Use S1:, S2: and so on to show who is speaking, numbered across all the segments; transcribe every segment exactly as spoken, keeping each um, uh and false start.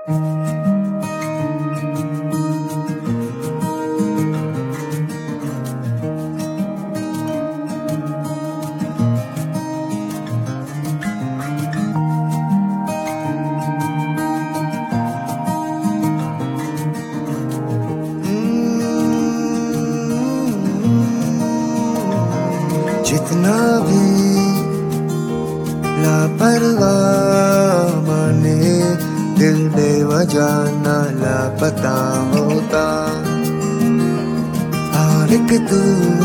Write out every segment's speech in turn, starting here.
S1: जितना भी लापरवाह माने, दिल बेवजह ना लापता होता। और एक तू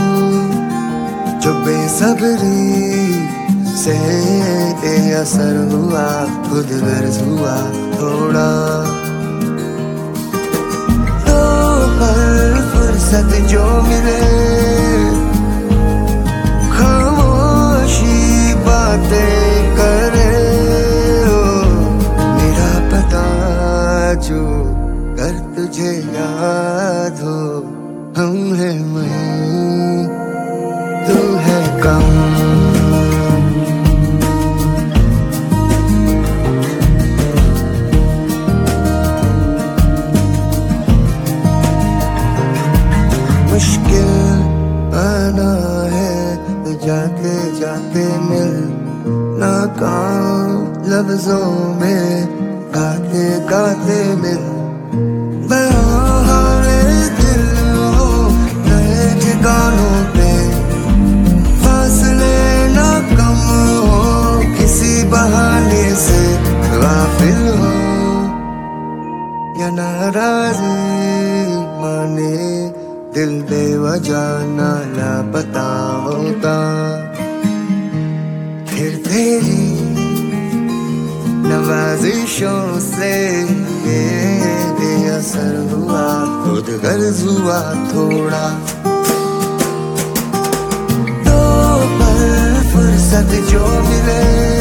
S1: जो बेसब्री से बेअसर हुआ, खुद गर्ज हुआ थोड़ा। तो पर फुर्सत जो मिले, बातें करे हो, मेरा पता जो कर तुझे याद हो। हम है मैं, तू है कम। मुश्किल आना है तो जाते जाते मिल, नाकाम लफ्जों में गाते गाते मिल। बहारे दिल हो नए ठिकानों पे, फासले ना कम हो, किसी बहाने से गाफिल हो या नाराज़ी माने, दिल बेवजह ना लापता होता। फिर तेरी नवाजिशों से ये बेअसर हुआ, खुद गर्ज हुआ थोड़ा। तो पर फुर्सत जो मिले,